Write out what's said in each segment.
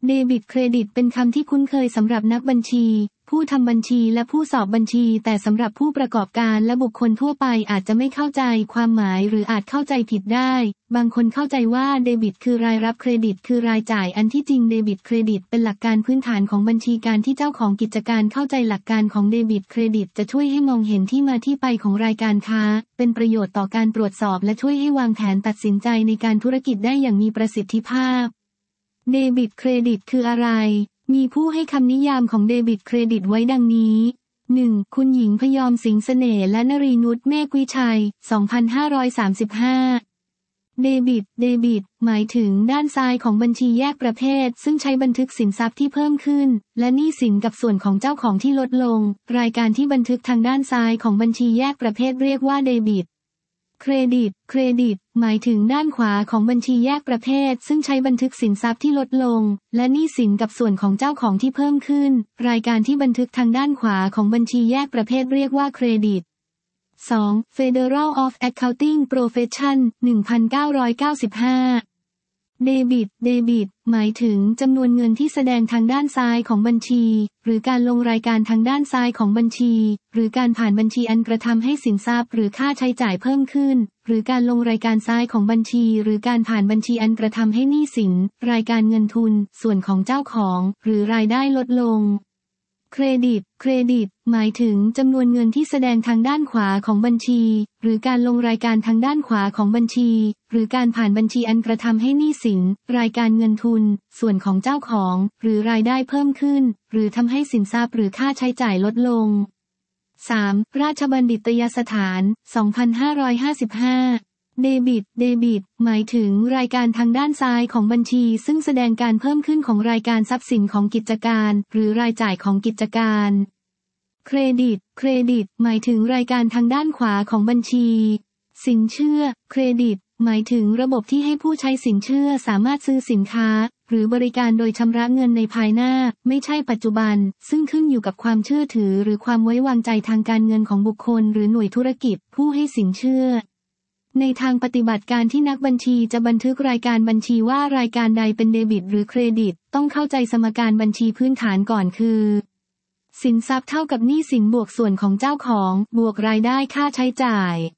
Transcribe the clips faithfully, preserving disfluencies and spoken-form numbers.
เดบิตเครดิตเป็นคำที่คุ้นเคยสำหรับนักบัญชีผู้ทำบัญชีและผู้สอบบัญชีแต่สำหรับผู้ประกอบการและบุคคลทั่วไปอาจจะไม่เข้าใจความหมายหรืออาจเข้าใจผิดได้บางคนเข้าใจว่าเดบิตคือรายรับเครดิตคือรายจ่ายอันที่จริงเดบิตเครดิตเป็นหลักการพื้นฐานของบัญชีการที่เจ้าของกิจการเข้าใจหลักการของเดบิตเครดิตจะช่วยให้มองเห็นที่มาที่ไปของรายการค้าเป็นประโยชน์ต่อการตรวจสอบและช่วยให้วางแผนตัดสินใจในการธุรกิจได้อย่างมีประสิทธิภาพเดบิตเครดิตคืออะไรมีผู้ให้คำนิยามของเดบิตเครดิตไว้ดังนี้ หนึ่ง คุณหญิงพยอมสิงห์เสน่ห์และนรีนุชเมฆวิชัย สองพันห้าร้อยสามสิบห้า เดบิต เดบิต หมายถึงด้านซ้ายของบัญชีแยกประเภทซึ่งใช้บันทึกสินทรัพย์ที่เพิ่มขึ้นและหนี้สินกับส่วนของเจ้าของที่ลดลงรายการที่บันทึกทางด้านซ้ายของบัญชีแยกประเภทเรียกว่าเดบิตเครดิต เครดิต หมายถึงด้านขวาของบัญชีแยกประเภทซึ่งใช้บันทึกสินทรัพย์ที่ลดลงและหนี้สินกับส่วนของเจ้าของที่เพิ่มขึ้นรายการที่บันทึกทางด้านขวาของบัญชีแยกประเภทเรียกว่าเครดิต สอง Federal of Accounting Profession หนึ่งพันเก้าร้อยเก้าสิบห้า เดบิต เดบิต หมายถึงจำนวนเงินที่แสดงทางด้านซ้ายของบัญชีหรือการลงรายการทางด้านซ้ายของบัญชีหรือการผ่านบัญชีอันกระทำให้สินทรัพย์หรือค่าใช้จ่ายเพิ่มขึ้นหรือการลงรายการซ้ายของบัญชีหรือการผ่านบัญชีอันกระทำให้หนี้สินรายการเงินทุนส่วนของเจ้าของหรือรายได้ลดลงเครดิต เครดิต หมายถึงจำนวนเงินที่แสดงทางด้านขวาของบัญชีหรือการลงรายการทางด้านขวาของบัญชีหรือการผ่านบัญชีอันกระทำให้หนี้สินรายการเงินทุนส่วนของเจ้าของหรือรายได้เพิ่มขึ้นหรือทำให้สินทรัพย์หรือค่าใช้จ่ายลดลง สาม ราชบัณฑิตยสถาน สองพันห้าร้อยห้าสิบห้าเดบิต เดบิต หมายถึงรายการทางด้านซ้ายของบัญชีซึ่งแสดงการเพิ่มขึ้นของรายการทรัพย์สินของกิจการหรือรายจ่ายของกิจการเครดิต เครดิต หมายถึงรายการทางด้านขวาของบัญชีสินเชื่อ เครดิต หมายถึงระบบที่ให้ผู้ใช้สินเชื่อสามารถซื้อสินค้าหรือบริการโดยชำระเงินในภายหน้าไม่ใช่ปัจจุบันซึ่งขึ้นอยู่กับความเชื่อถือหรือความไว้วางใจทางการเงินของบุคคลหรือหน่วยธุรกิจผู้ให้สินเชื่อในทางปฏิบัติการที่นักบัญชีจะบันทึกรายการบัญชีว่ารายการใดเป็นเดบิตหรือเครดิตต้องเข้าใจสมการบัญชีพื้นฐานก่อนคือสินทรัพย์เท่ากับหนี้สินบวกส่วนของเจ้าของบวกรายได้ค่าใช้จ่าย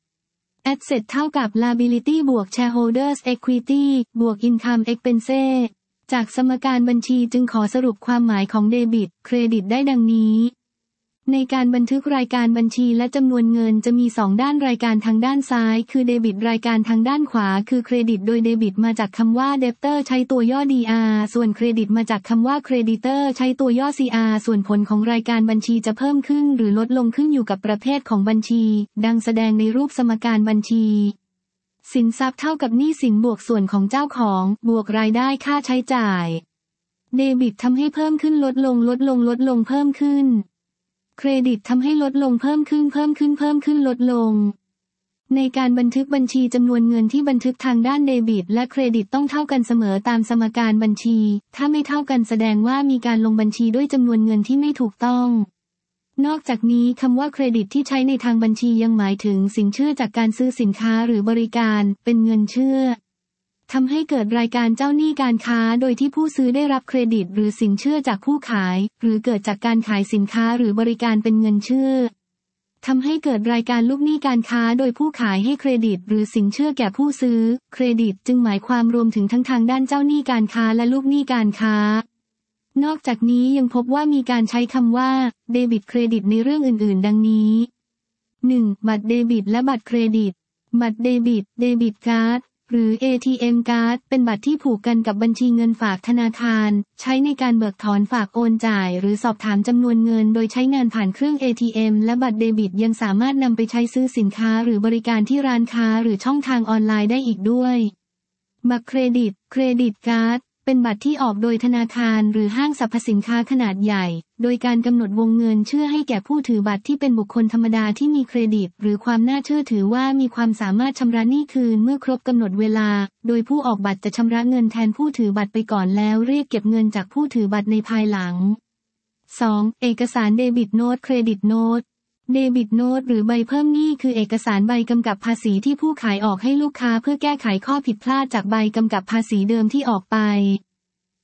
Asset เท่ากับ Liability บวก Shareholders Equity บวก Income Expense จากสมการบัญชีจึงขอสรุปความหมายของเดบิตเครดิตได้ดังนี้ในการบันทึกรายการบัญชีและจำนวนเงินจะมีสองด้านรายการทางด้านซ้ายคือเดบิตรายการทางด้านขวาคือเครดิตโดยเดบิตมาจากคำว่า Debtor ใช้ตัวย่อ ดี อาร์ ส่วนเครดิตมาจากคำว่า Creditor ใช้ตัวย่อ ซี อาร์ ส่วนผลของรายการบัญชีจะเพิ่มขึ้นหรือลดลงขึ้นอยู่กับประเภทของบัญชีดังแสดงในรูปสมการบัญชีสินทรัพย์เท่ากับหนี้สินบวกส่วนของเจ้าของบวกรายได้ค่าใช้จ่ายเดบิตทำให้เพิ่มขึ้นลดลงลดลงลดลงเพิ่มขึ้นเครดิตทำให้ลดลงเพิ่มขึ้นเพิ่มขึ้นเพิ่มขึ้นลดลงในการบันทึกบัญชีจำนวนเงินที่บันทึกทางด้านเดบิตและเครดิตต้องเท่ากันเสมอตามสมการบัญชีถ้าไม่เท่ากันแสดงว่ามีการลงบัญชีด้วยจำนวนเงินที่ไม่ถูกต้องนอกจากนี้คำว่าเครดิตที่ใช้ในทางบัญชียังหมายถึงสินเชื่อจากการซื้อสินค้าหรือบริการเป็นเงินเชื่อทำให้เกิดรายการเจ้าหนี้การค้าโดยที่ผู้ซื้อได้รับเครดิตหรือสินเชื่อจากผู้ขายหรือเกิดจากการขายสินค้าหรือบริการเป็นเงินเชื่อทำให้เกิดรายการลูกหนี้การค้าโดยผู้ขายให้เครดิตหรือสินเชื่อแก่ผู้ซื้อเครดิตจึงหมายความรวมถึงทั้งทางด้านเจ้าหนี้การค้าและลูกหนี้การค้านอกจากนี้ยังพบว่ามีการใช้คำว่าเดบิตเครดิตในเรื่องอื่นๆดังนี้ หนึ่ง บัตรเดบิตและบัตรเครดิตบัตรเดบิตเดบิตการ์ดหรือ เอ ที เอ็ม Card เป็นบัตรที่ผูกกันกับบัญชีเงินฝากธนาคารใช้ในการเบิกถอนฝากโอนจ่ายหรือสอบถามจำนวนเงินโดยใช้งานผ่านเครื่อง เอ ที เอ็ม และบัตรเดบิตยังสามารถนำไปใช้ซื้อสินค้าหรือบริการที่ร้านค้าหรือช่องทางออนไลน์ได้อีกด้วยบัตรเครดิตเครดิตการ์ดเป็นบัตรที่ออกโดยธนาคารหรือห้างสรรพสินค้าขนาดใหญ่โดยการกำหนดวงเงินเชื่อให้แก่ผู้ถือบัตรที่เป็นบุคคลธรรมดาที่มีเครดิตหรือความน่าเชื่อถือว่ามีความสามารถชำระหนี้คืนเมื่อครบกำหนดเวลาโดยผู้ออกบัตรจะชำระเงินแทนผู้ถือบัตรไปก่อนแล้วเรียกเก็บเงินจากผู้ถือบัตรในภายหลัง สอง เอกสารเดบิตโน้ตเครดิตโน้ตเดบิตโน้ตหรือใบเพิ่มหนี้คือเอกสารใบกำกับภาษีที่ผู้ขายออกให้ลูกค้าเพื่อแก้ไขข้อผิดพลาดจากใบกำกับภาษีเดิมที่ออกไป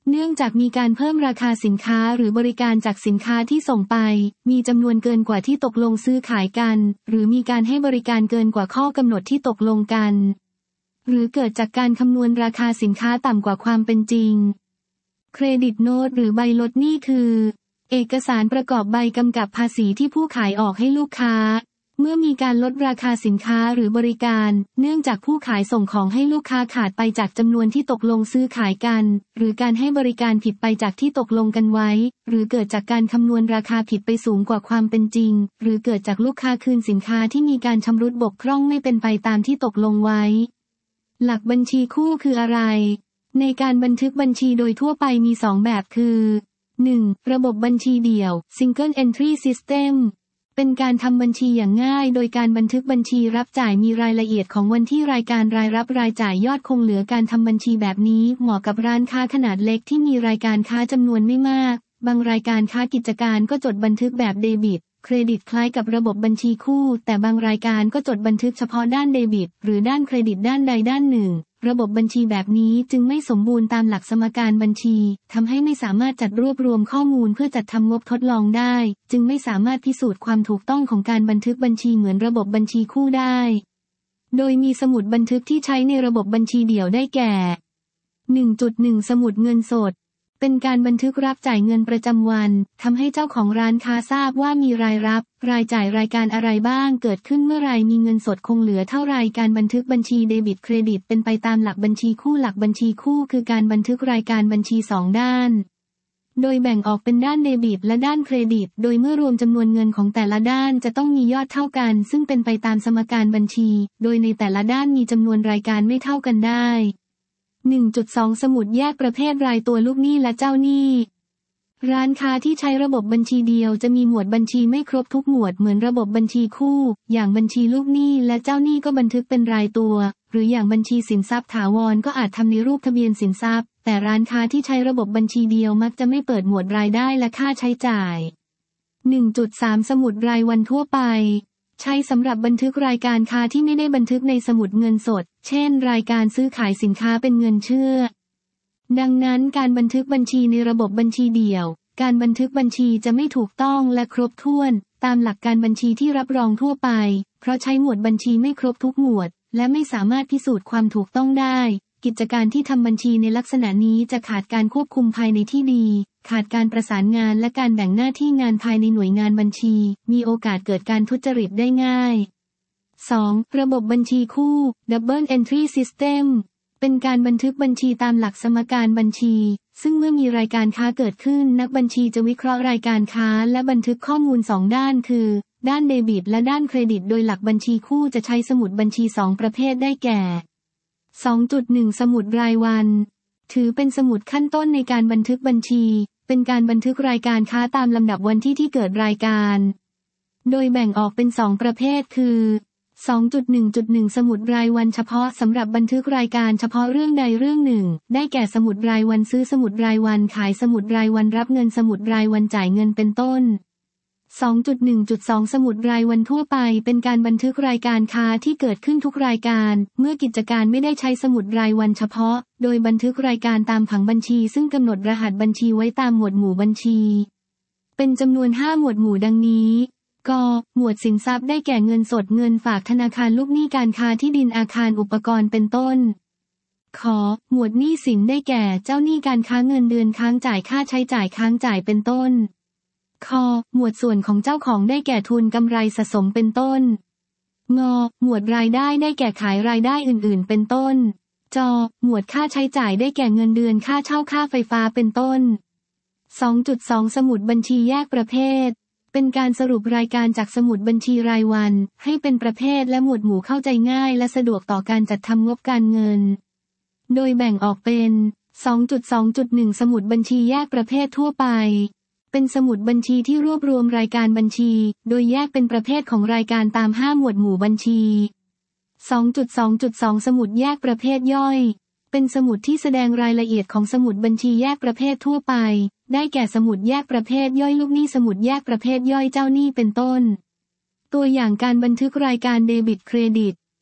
เนื่องจากมีการเพิ่มราคาสินค้าหรือบริการจากสินค้าที่ส่งไปมีจำนวนเกินกว่าที่ตกลงซื้อขายกันหรือมีการให้บริการเกินกว่าข้อกำหนดที่ตกลงกันหรือเกิดจากการคำนวณราคาสินค้าต่ำกว่าความเป็นจริงเครดิตโน้ตหรือใบลดหนี้คือเอกสารประกอบใบกำกับภาษีที่ผู้ขายออกให้ลูกค้าเมื่อมีการลดราคาสินค้าหรือบริการเนื่องจากผู้ขายส่งของให้ลูกค้าขาดไปจากจำนวนที่ตกลงซื้อขายกันหรือการให้บริการผิดไปจากที่ตกลงกันไว้หรือเกิดจากการคำนวณราคาผิดไปสูงกว่าความเป็นจริงหรือเกิดจากลูกค้าคืนสินค้าที่มีการชำรุดบกพร่องไม่เป็นไปตามที่ตกลงไว้หลักบัญชีคู่คืออะไรในการบันทึกบัญชีโดยทั่วไปมีสองแบบคือ หนึ่ง. ระบบบัญชีเดี่ยว Single Entry System เป็นการทำบัญชีอย่างง่ายโดยการบันทึกบัญชีรับจ่ายมีรายละเอียดของวันที่รายการรายรับรายจ่ายยอดคงเหลือการทำบัญชีแบบนี้เหมาะกับร้านค้าขนาดเล็กที่มีรายการค้าจำนวนไม่มากบางรายการค้ากิจการก็จดบันทึกแบบเดบิตเครดิตคล้ายกับระบบบัญชีคู่แต่บางรายการก็จดบันทึกเฉพาะด้านเดบิตหรือด้านเครดิตด้านใดด้านหนึ่งระบบบัญชีแบบนี้จึงไม่สมบูรณ์ตามหลักสมการบัญชีทำให้ไม่สามารถจัดรวบรวมข้อมูลเพื่อจัดทำงบทดลองได้จึงไม่สามารถพิสูจน์ความถูกต้องของการบันทึกบัญชีเหมือนระบบบัญชีคู่ได้โดยมีสมุดบันทึกที่ใช้ในระบบบัญชีเดี่ยวได้แก่ หนึ่งจุดหนึ่ง สมุดเงินสดเป็นการบันทึกรับจ่ายเงินประจำวันทำให้เจ้าของร้านค้าทราบว่ามีรายรับรายจ่ายรายการอะไรบ้างเกิดขึ้นเมื่อไรมีเงินสดคงเหลือเท่าไรการบันทึกบัญชีเดบิตเครดิตเป็นไปตามหลักบัญชีคู่หลักบัญชีคู่คือการบันทึกรายการบัญชีสองด้านโดยแบ่งออกเป็นด้านเดบิตและด้านเครดิตโดยเมื่อรวมจำนวนเงินของแต่ละด้านจะต้องมียอดเท่ากันซึ่งเป็นไปตามสมการบัญชีโดยในแต่ละด้านมีจำนวนรายการไม่เท่ากันได้หนึ่งจุดสอง สมุดแยกประเภทรายตัวลูกหนี้และเจ้าหนี้ร้านค้าที่ใช้ระบบบัญชีเดียวจะมีหมวดบัญชีไม่ครบทุกหมวดเหมือนระบบบัญชีคู่อย่างบัญชีลูกหนี้และเจ้าหนี้ก็บันทึกเป็นรายตัวหรืออย่างบัญชีสินทรัพย์ถาวรก็อาจทำในรูปทะเบียนสินทรัพย์แต่ร้านค้าที่ใช้ระบบบัญชีเดียวมักจะไม่เปิดหมวดรายได้และค่าใช้จ่าย หนึ่งจุดสาม สมุดรายวันทั่วไปใช้สำหรับบันทึกรายการค้าที่ไม่ได้บันทึกในสมุดเงินสดเช่นรายการซื้อขายสินค้าเป็นเงินเชื่อดังนั้นการบันทึกบัญชีในระบบบัญชีเดี่ยวการบันทึกบัญชีจะไม่ถูกต้องและครบถ้วนตามหลักการบัญชีที่รับรองทั่วไปเพราะใช้หมวดบัญชีไม่ครบทุกหมวดและไม่สามารถพิสูจน์ความถูกต้องได้กิจการที่ทำบัญชีในลักษณะนี้จะขาดการควบคุมภายในที่ดีขาดการประสานงานและการแบ่งหน้าที่งานภายในหน่วยงานบัญชีมีโอกาสเกิดการทุจริตได้ง่าย สอง. ระบบบัญชีคู่ Double Entry System เป็นการบันทึกบัญชีตามหลักสมการบัญชีซึ่งเมื่อมีรายการค้าเกิดขึ้นนักบัญชีจะวิเคราะห์รายการค้าและบันทึกข้อมูลสองด้านคือด้านเดบิตและด้านเครดิตโดยหลักบัญชีคู่จะใช้สมุดบัญชีสองประเภทได้แก่ สองจุดหนึ่ง สมุดรายวันถือเป็นสมุดขั้นต้นในการบันทึกบัญชีเป็นการบันทึกรายการค้าตามลำดับวันที่ที่เกิดรายการโดยแบ่งออกเป็นสองประเภทคือ สองจุดหนึ่งจุดหนึ่ง สมุดรายวันเฉพาะสำหรับบันทึกรายการเฉพาะเรื่องใดเรื่องหนึ่งได้แก่สมุดรายวันซื้อสมุดรายวันขายสมุดรายวันรับเงินสมุดรายวันจ่ายเงินเป็นต้น สองจุดหนึ่งจุดสอง สมุดรายวันทั่วไปเป็นการบันทึกรายการค้าที่เกิดขึ้นทุกรายการเมื่อกิจการไม่ได้ใช้สมุดรายวันเฉพาะโดยบันทึกรายการตามผังบัญชีซึ่งกำหนดรหัสบัญชีไว้ตามหมวดหมู่บัญชีเป็นจำนวนห้าหมวดหมู่ดังนี้กหมวดสินทรัพย์ได้แก่เงินสดเงินฝากธนาคารลูกหนี้การค้าที่ดินอาคารอุปกรณ์เป็นต้นขหมวดหนี้สินได้แก่เจ้าหนี้การค้าเงินเดือนค้างจ่ายค่าใช้จ่ายค้างจ่ายเป็นต้นคหมวดส่วนของเจ้าของได้แก่ทุนกำไรสะสมเป็นต้นงหมวดรายได้ได้แก่ขายรายได้อื่นๆเป็นต้นจหมวดค่าใช้จ่ายได้แก่เงินเดือนค่าเช่าค่าไฟฟ้าเป็นต้น สองจุดสอง สมุดบัญชีแยกประเภทเป็นการสรุปรายการจากสมุดบัญชีรายวันให้เป็นประเภทและหมวดหมู่เข้าใจง่ายและสะดวกต่อการจัดทำงบการเงินโดยแบ่งออกเป็น สองจุดสองจุดหนึ่ง สมุดบัญชีแยกประเภททั่วไปเป็นสมุดบัญชีที่รวบรวมรายการบัญชีโดยแยกเป็นประเภทของรายการตามห้าหมวดหมู่บัญชี สองจุดสองจุดสอง สมุดแยกประเภทย่อยเป็นสมุดที่แสดงรายละเอียดของสมุดบัญชีแยกประเภททั่วไปได้แก่สมุดแยกประเภทย่อยลูกหนี้สมุดแยกประเภทย่อยเจ้าหนี้เป็นต้นตัวอย่างการบันทึกรายการเดบิตเครดิต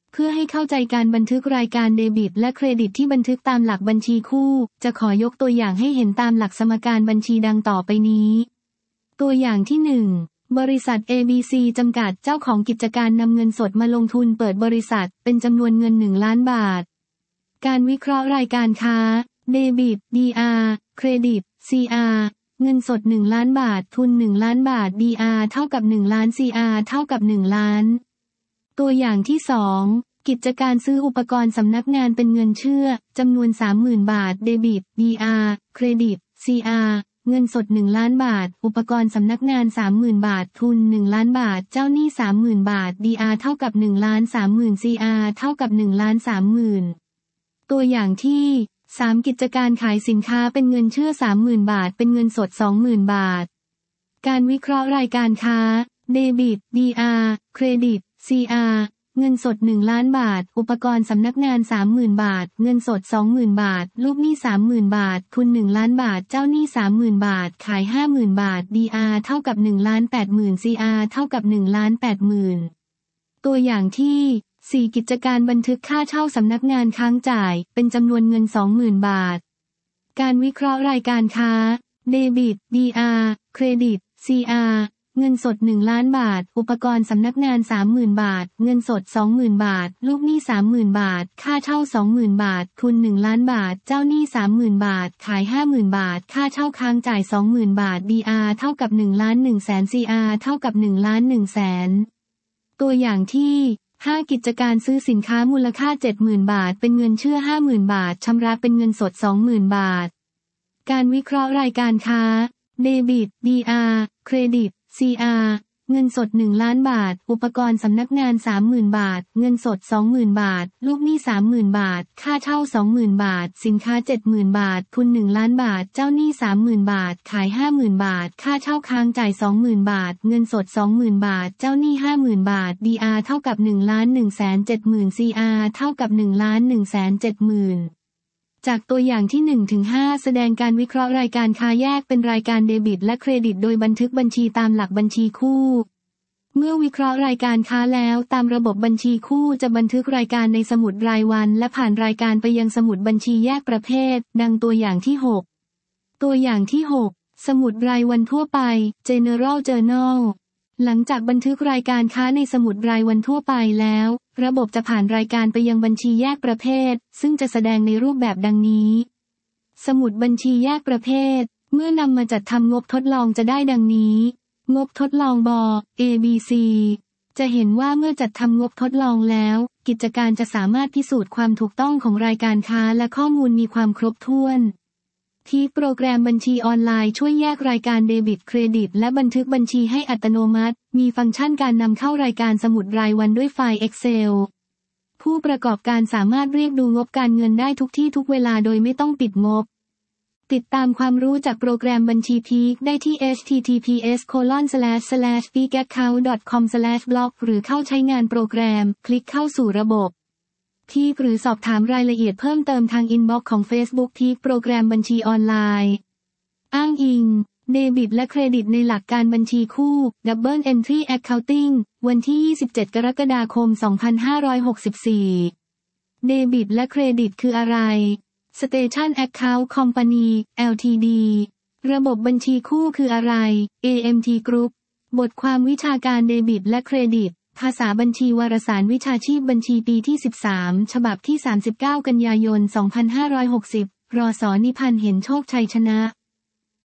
เพื่อให้เข้าใจการบันทึกรายการเดบิตและเครดิตที่บันทึกตามหลักบัญชีคู่จะขอยกตัวอย่างให้เห็นตามหลักสมการบัญชีดังต่อไปนี้ตัวอย่างที่หนึ่งบริษัท เอ บี ซี จำกัดเจ้าของกิจการนำเงินสดมาลงทุนเปิดบริษัทเป็นจำนวนเงินหนึ่งล้านบาทการวิเคราะห์รายการค้าเดบิต ดี อาร์ เครดิต ซี อาร์ เงินสดหนึ่งล้านบาททุนหนึ่งล้านบาท ดี อาร์ เท่ากับหนึ่งล้าน ซี อาร์ เท่ากับหนึ่งล้านตัวอย่างที่สองกิจการซื้ออุปกรณ์สำนักงานเป็นเงินเชื่อจำนวน สามหมื่น บาทเดบิต ดี อาร์ เครดิต ซี อาร์ เงินสดหนึ่งล้านบาทอุปกรณ์สำนักงาน สามหมื่น บาททุนหนึ่งล้านบาทเจ้าหนี้ สามหมื่น บาท ดี อาร์ เท่ากับหนึ่งล้านสามหมื่น ซี อาร์ เท่ากับหนึ่งล้านสามหมื่นตัวอย่างที่สามกิจการขายสินค้าเป็นเงินเชื่อ สามหมื่น บาทเป็นเงินสด สองหมื่น บาทการวิเคราะห์รายการค้าเดบิต ดี อาร์ เครดิต ซี อาร์ เงินสดหนึ่งล้านบาทอุปกรณ์สำนักงาน สามหมื่น บาทเงินสด สองหมื่น บาทลูกหนี้ สามหมื่น บาททุนหนึ่งล้านบาทเจ้าหนี้ สามหมื่น บาทขาย ห้าหมื่น บาท ดี อาร์ เท่ากับหนึ่งล้านแปดหมื่น ซี อาร์ เท่ากับหนึ่งล้านแปดหมื่นตัวอย่างที่สี่กิจการบันทึกค่าเช่าสำนักงานค้างจ่ายเป็นจำนวนเงิน สองหมื่น บาทการวิเคราะห์รายการค้าเดบิต ดี อาร์ เครดิต ซี อาร์ เงินสดหนึ่งล้านบาทอุปกรณ์สำนักงาน สามหมื่น บาทเงินสด สองหมื่น บาทลูกหนี้ สามหมื่น บาทค่าเช่า สองหมื่น บาททุนหนึ่งล้านบาทเจ้าหนี้ สามหมื่น บาทขาย ห้าหมื่น บาทค่าเช่าค้างจ่าย สองหมื่น บาท ดี อาร์ เท่ากับหนึ่งล้านหนึ่งแสน ซี อาร์ เท่ากับหนึ่งล้านหนึ่งแสนตัวอย่างที่ห้ากิจการซื้อสินค้ามูลค่า เจ็ดหมื่น บาทเป็นเงินเชื่อ ห้าหมื่น บาทชำระเป็นเงินสด สองหมื่น บาทการวิเคราะห์รายการค้าเดบิต ดี อาร์ เครดิต ซี อาร์ เงินสดหนึ่งล้านบาทอุปกรณ์สำนักงาน สามหมื่น บาทเงินสด สองหมื่น บาทลูกหนี้ สามหมื่น บาทค่าเช่า สองหมื่น บาทสินค้า เจ็ดหมื่น บาททุนหนึ่งล้านบาทเจ้าหนี้ สามหมื่น บาทขาย ห้าหมื่น บาทค่าเช่าค้างจ่าย สองหมื่น บาทเงินสด สองหมื่น บาทเจ้าหนี้ ห้าหมื่น บาท ดี อาร์ เท่ากับหนึ่งล้านหนึ่งแสนเจ็ดหมื่น ซี อาร์ เท่ากับหนึ่งล้านหนึ่งแสนเจ็ดหมื่นจากตัวอย่างที่ หนึ่งถึงห้า แสดงการวิเคราะห์รายการค้าแยกเป็นรายการเดบิตและเครดิตโดยบันทึกบัญชีตามหลักบัญชีคู่เมื่อวิเคราะห์รายการค้าแล้วตามระบบบัญชีคู่จะบันทึกรายการในสมุดรายวันและผ่านรายการไปยังสมุดบัญชีแยกประเภทดังตัวอย่างที่หกตัวอย่างที่หกสมุดรายวันทั่วไป General Journal หลังจากบันทึกรายการค้าในสมุดรายวันทั่วไปแล้วระบบจะผ่านรายการไปยังบัญชีแยกประเภทซึ่งจะแสดงในรูปแบบดังนี้สมุดบัญชีแยกประเภทเมื่อนำมาจัดทำงบทดลองจะได้ดังนี้งบทดลองบ เอ บี ซี จะเห็นว่าเมื่อจัดทำงบทดลองแล้วกิจการจะสามารถพิสูจน์ความถูกต้องของรายการค้าและข้อมูลมีความครบถ้วนที่โปรแกรมบัญชีออนไลน์ช่วยแยกรายการเดบิตเครดิตและบันทึกบัญชีให้อัตโนมัติมีฟังก์ชันการนำเข้ารายการสมุดรายวันด้วยไฟล์ Excel ผู้ประกอบการสามารถเรียกดูงบการเงินได้ทุกที่ทุกเวลาโดยไม่ต้องปิดงบติดตามความรู้จากโปรแกรมบัญชีพีคได้ที่ เอช ที ที พี เอส โคลอน สแลช สแลช พีค แอคเคาท์ ดอท คอม สแลช บล็อก หรือเข้าใช้งานโปรแกรมคลิกเข้าสู่ระบบพีคหรือสอบถามรายละเอียดเพิ่มเติมทางอินบ็อกซ์ของ Facebook พีคโปรแกรมบัญชีออนไลน์อ้างอิงเดบิตและเครดิตในหลักการบัญชีคู่ Double Entry Accounting วันที่ยี่สิบเจ็ดกรกฎาคมสองพันห้าร้อยหกสิบสี่เดบิตและเครดิตคืออะไรStation Account Company แอล ที ดี ระบบบัญชีคู่คืออะไร เอ เอ็ม ที Group บทความวิชาการเดบิตและเครดิตภาษาบัญชีวารสารวิชาชีพบัญชีปีที่สิบสามฉบับที่สามสิบเก้ากันยายนสองพันห้าร้อยหกสิบรส.นิพันธ์เห็นโชคชัยชนะ